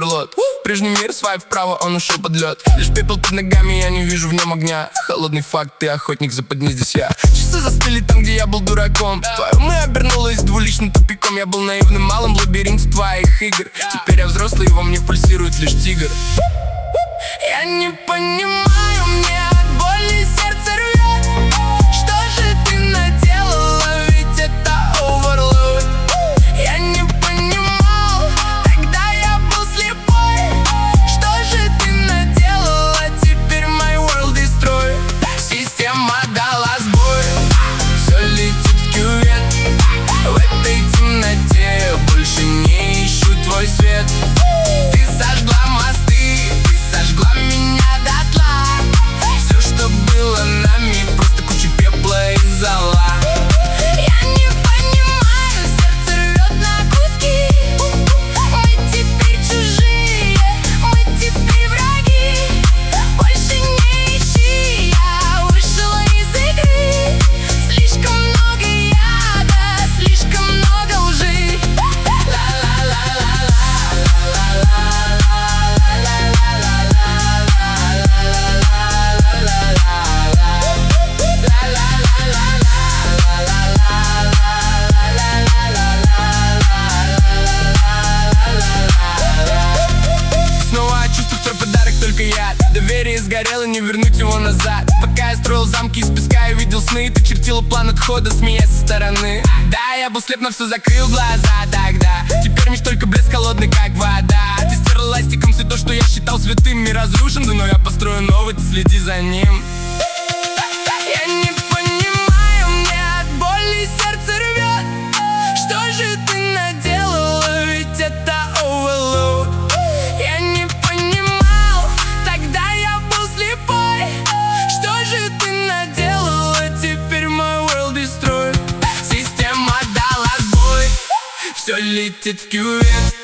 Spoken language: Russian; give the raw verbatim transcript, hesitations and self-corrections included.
оверлот. Прежний мир, свайп вправо, он ушел под лед. Лишь пепел под ногами, я не вижу в нем огня. Холодный факт, ты охотник, западни здесь я. Часы застыли там, где я был дураком. Твое мы обернулось двуличным тупиком. Я был наивным малым в лабиринте твоих игр. Теперь я взрослый, и во мне пульсирует лишь тигр. Я не понимаю, мне от боли сердце рвет. Что же ты наделала, ведь это оверлоуд. Я не понимал, тогда я был слепой. Что же ты наделала, теперь my world destroy. Система дала сбой, все летит в кювет. В этой темноте я больше не ищу твой свет. Ты сожгла мосты, ты сожгла меня дотла. Все, что было нами, просто куча пепла и зола. Я не понимаю, сердце рвет на куски. Мы теперь чужие, мы теперь враги. Больше не ищи, я вышла из игры. Слишком много яда, слишком много лжи. Снова чувствую твой подарок, только яд. Доверие сгорело, не вернуть его назад. Пока я строил замки из песка и видел сны, ты чертила план отхода, смеясь со стороны. Да, я был слеп, на все закрыл глаза тогда. Теперь меч только блеск холодный, как вода. Ты стерла ластиком все то, что я считал святым. Мир разрушен, да, но я построю новый, ты следи за ним. Я не понимаю, мне от боли сердце рвет. Что же ты наделала, ведь это оверлоуд. Я не понимал, тогда я был слепой. Что же ты наделала, теперь my world destroy. Система дала сбой, все летит в кювет.